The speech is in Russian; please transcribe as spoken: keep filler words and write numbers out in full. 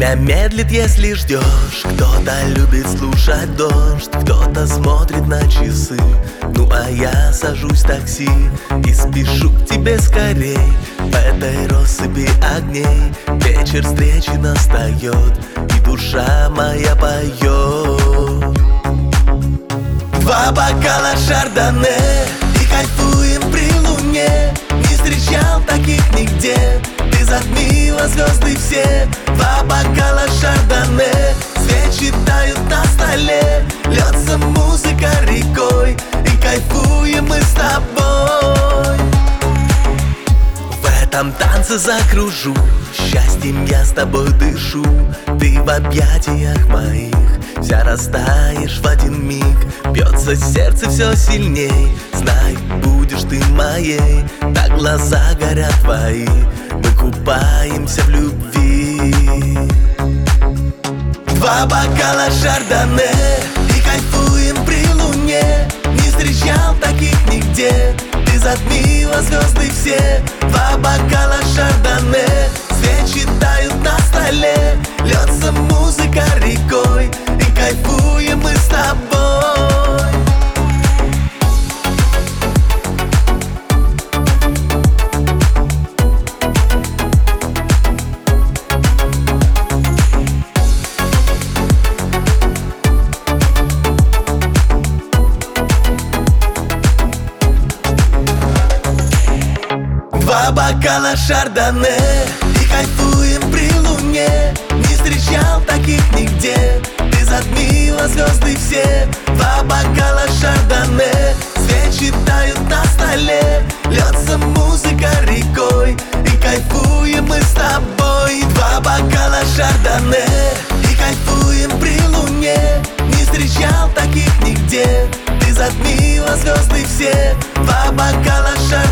Время медлит, если ждешь. Кто-то любит слушать дождь, кто-то смотрит на часы. Ну а я сажусь в такси и спешу к тебе скорей. В этой россыпи огней вечер встречи настает, и душа моя поет. Два бокала шардоне и кайфуем при луне. Не встречал таких нигде, ты затмила звезды все. Два бокала шардоне, свечи тают на столе. Льется музыка рекой, и кайфуем мы с тобой. В этом танце закружу, счастьем я с тобой дышу. Ты в объятиях моих, вся растаешь в один миг. Бьется сердце все сильней, знай, будешь ты моей. Так глаза горят твои, мы купаемся в любви. Два бокала шардоне и кайфуем при луне. Не встречал таких нигде, ты затмила звезды все. Два бокала шардоне, свечи тают на столе. Льется музыка рекой, и кайфуем мы с тобой. Два бокала шардоне и кайфуем при луне. Не встречал таких нигде, ты затмила звезды все. Два бокала шардоне, свечи тают на столе. Льется музыка рекой, и кайфуем мы с тобой. Два бокала шардоне и кайфуем при луне. Не встречал таких нигде, ты затмила звезды все. Два бокала шардоне,